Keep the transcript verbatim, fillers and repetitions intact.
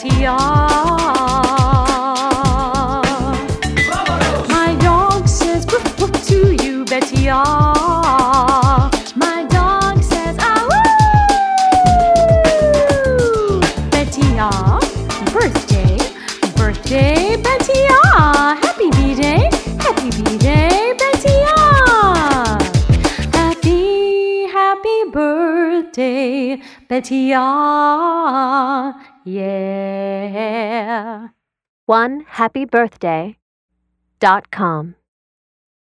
Betty ah. My dog says woof woof to you, Betty ah. My dog says ah woo. Betty ah, birthday, birthday, Betty ah. Happy B-Day, happy B-Day, Betty ah. Happy, happy birthday, Betty ah. Yeah. one happy birthday dot com